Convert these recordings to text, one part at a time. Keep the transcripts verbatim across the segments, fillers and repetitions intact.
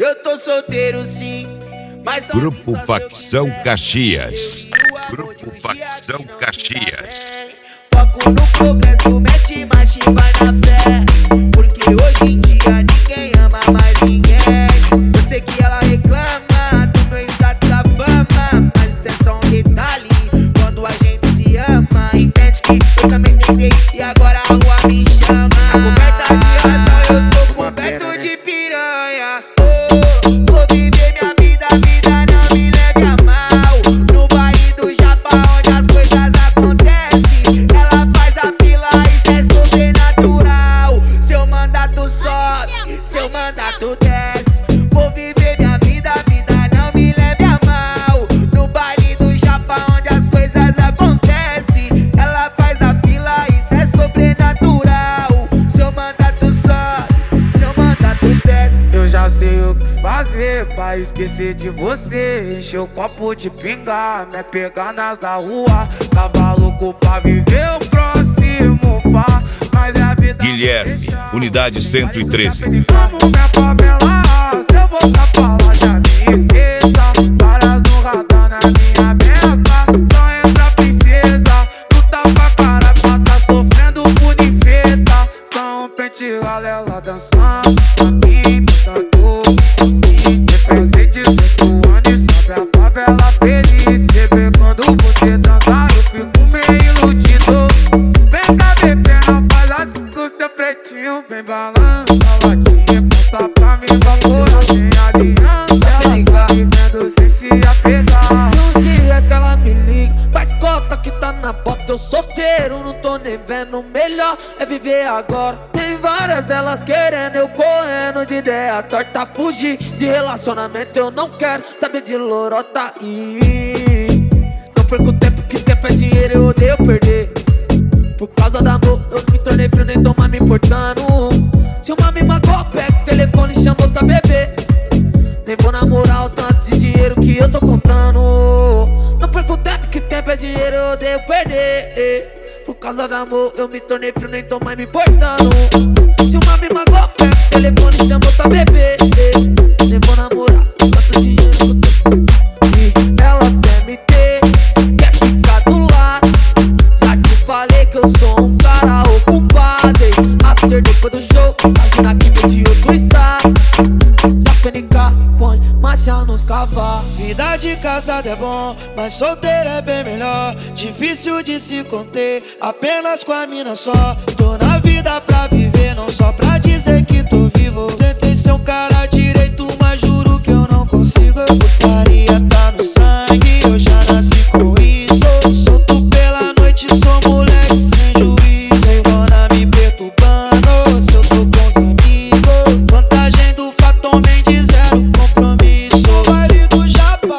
eu tô solteiro sim, mas só Grupo se Facção você Caxias. quiser. Grupo Facção Caxias. Foco no progresso, mete marcha e vai na fé, porque hoje em dia ninguém ama mais ninguém. Eu sei que ela reclama do meu status da fama, mas isso é só um detalhe quando a gente se ama. Entende que eu também tentei e agora a rua me chama. Coberta de razão, eu tô coberto de piranha. Oh, vou viver minha vida, a vida não me leve a mal. No baile do Japa, onde as coisas acontecem, ela faz a fila, isso é sobrenatural. Seu mandato sobe, seu mandato desce. Vou viver minha vida, a vida não me leve a mal. No baile do Japa, onde as coisas acontecem, ela faz a fila, isso é sobrenatural. Seu mandato sobe, seu mandato desce. Eu já sei o que fazer pra esquecer de você. Encher o copo de pinga, me pegar nas da rua. Tava louco pra viver o próximo pá, mas é a vida. Guilherme, unidade cento e treze. Amo minha favela, se eu voltar pra lá já me esqueça. Várias no radar na minha meta, só entra princesa. Tu tá pra cara, tá sofrendo por infeta. Só um pente ela dançando pra mim, tanto assim. Depois de dezoito anos, sobe a favela feliz. Bebê, quando você dança, eu fico meio iludido. Vem cá, bebê, não faz assim com seu pretinho. Vem balança a latinha, passa pra mim, vapora sem aliança. Ela tá me vendo sem se apegar. De uns dias que ela me liga, faz cota que tá na bota. Eu solteiro, não tô nem vendo. Melhor é viver agora. Tem várias delas querendo, eu correndo de ideia torta. Fugir de relacionamento, eu não quero saber de lorota. E não perco tempo, que tempo é dinheiro, eu odeio perder. Por causa do amor, eu me tornei frio, nem tô mais me importando. Se uma me magoa, pega o telefone e chama outra bebê. Nem vou namorar o tanto de dinheiro que eu tô contando. Não perco tempo, que tempo é dinheiro, eu odeio perder. Por causa do amor, eu me tornei frio, nem tô mais me importando. Se uma me magoa, pega o telefone e chama outra bebê. Nem vou namorar o tanto de dinheiro que eu tô. E elas querem me ter, quer ficar do lado. Já te falei que eu sou um cara ocupado. After depois do show, a mina que vem de outro estado. Já P N K, põe marcha nos cavalos. Vida de casado é bom, mas solteiro é bem melhor. Difícil de se conter, apenas com a mina só. Tô na vida pra viver, não só pra dizer que tô vivo. Tentei ser um cara direito, mas juro que eu não consigo. Putaria tá no sangue, eu já nasci com isso. Solto pela noite, sou moleque sem juízo. Sem dona me perturbando, se eu tô com os amigos. Vantagem do Fatom Mendes, zero compromisso. No baile do Japa,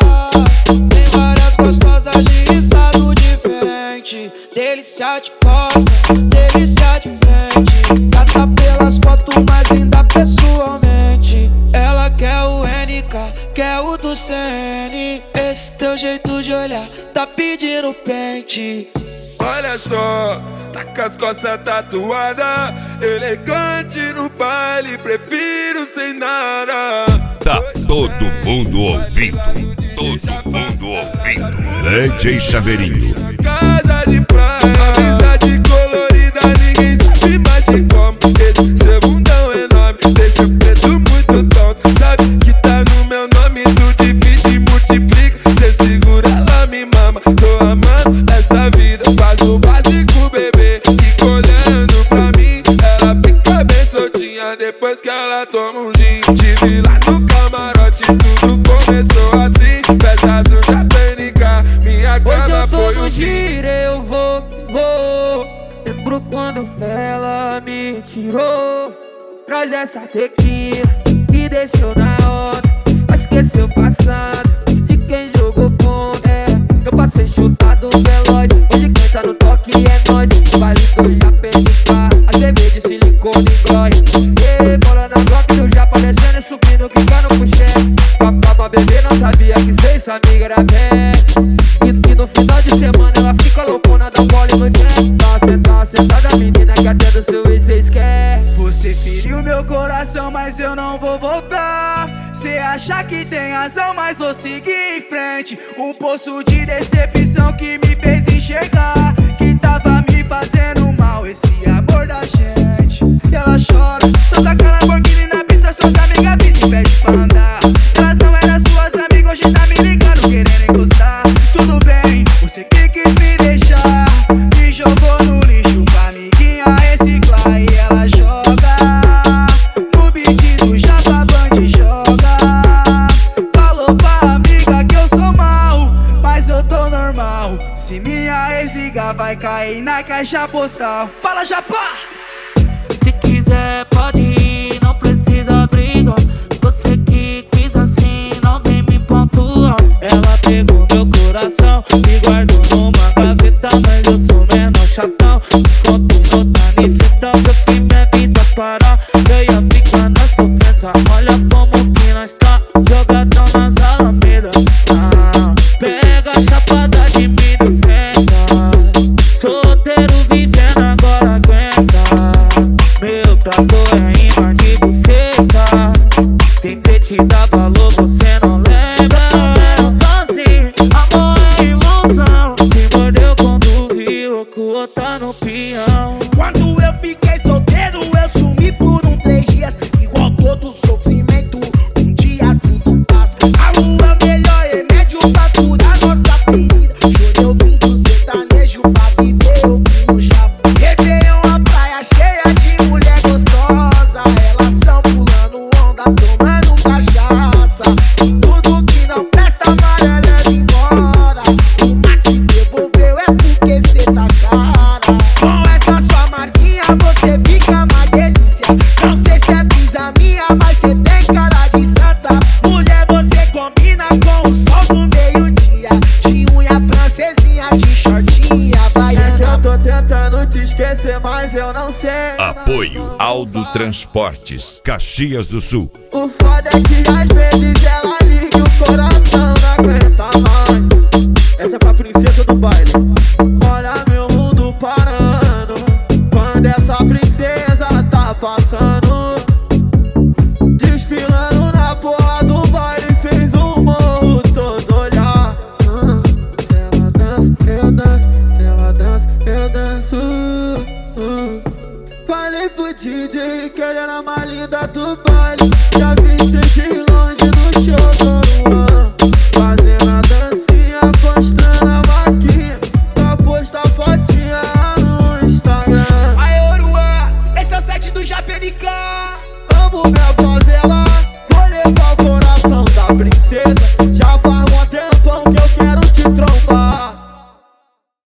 tem várias gostosas de estado diferente. Delícia de costa, delícia de frente. Gata pelas fotos, mais linda pessoalmente. Ela quer o N K, quer o do C N. Esse teu jeito de olhar tá pedindo pente. Olha só, tá com as costas tatuadas, elegante no baile, prefiro sem nada. Tá todo mundo ouvindo, todo mundo ouvindo. D J Chaveirinho. Casa de praia, amizade colorida, ninguém sabe mais se como. Esse seu bundão enorme, deixa o preto muito tonto. Sabe que tá no meu nome, tu divide e multiplica. Cê segura, ela me mama, tô amando essa vida. Faz o básico, bebê, fica olhando pra mim. Ela fica bem soltinha depois que ela toma um gin. Tive lá no camarote, tudo começou assim. Pesado já P N K, minha cama foi Hoje eu tô no o fim. giro, eu vou que vou. Lembro quando ela me tirou. Traz essa tequila e deixou na hora. Vai esquecer o passado de quem jogou contra. É, eu passei chutado veloz. Hoje quem tá no toque é nós. Vale do já P N K, a cerveja de silicone e gloss. E bola na bloco do Japa descendo e subindo, quicando pro chefe. Papá, bebê, não sabia que cê, sua amiga era best. E, e no final de semana ela fica loucona da bola e no jack. Tá sentada, sentada, menina que até do seu ex cês quer. Você feriu meu coração, mas eu não vou voltar. Cê acha que tem razão, mas vou seguir em frente. Um poço de decepção que me fez enxergar que tava me fazendo mal esse amor da gente. E ela chora, solta aquela Lamborghini na pista, suas amigas avisam e pede pra andar. Elas não eram suas amigas, hoje tá me ligando, querendo encostar. Tudo bem, você que quis me deixar, me jogou no lixo pra amiguinha reciclar. E ela joga no beat do Japa Band, joga. Falou pra amiga que eu sou mal, mas eu tô normal. Se minha ex ligar, vai cair na caixa postal. Fala, Japa! Se quiser pode ir, não precisa brigar. Você que quis assim, não vem me pontuar. Ela pegou meu coração e guardou numa gaveta, mas eu sou menor chatão. Desconto no tanifetão, se eu que minha vida parar, eu ia ficar na sofrência. Olha como que nós tá, jogadão nas alamedas. Ah, pega a chapada de milho, senta. Solteiro vivendo, agora aguenta. Meu trator é imã de buceta. Tentei te dar valor, você não lembra. Eu sozinho, amor é ilusão. Se mordeu quando viu que o outro tá no peão. Quando eu fiquei solteiro, eu sumi por um três dias. Igual todo sofrimento, um dia tudo passa. A lua é melhor remédio pra curar nossa ferida. Chorei ouvindo sertanejo pra viver o que no Japa. Réveillon, a praia cheia de mulher gostosa. Elas tão pulando onda, tomando cachaça. E tudo que não presta, amarela leva embora. Uma que devolveu é porque cê tá cara. Com essa sua marquinha você fica uma delícia. Não sei se é brisa minha, mas cê tem cara de santa. Mulher, você combina com o sol do meio-dia. De unha francesinha, de shortinha, É que baiana. eu tô tentando te esquecer, mas eu não sei. Apoio Aldo Transportes, Caxias do Sul. O foda é que às vezes ela liga e o coração não aguenta mais. Essa é pra princesa do baile. Olha meu mundo parando quando essa princesa tá passando. Desfilando na porra do baile, fez o morro todo olhar. Hum, Se ela dança, eu danço. Se ela dança, eu danço. Hum. Falei pro D J que ele era mais linda do baile. Já vi de longe no show do Luan, fazendo a dancinha, postando a maquinha, pra postar fotinha no Instagram. Aê, Oruan, esse é o set do Japenica. Amo minha favela, vou levar o coração da princesa. Já faz um tempão que eu quero te trombar.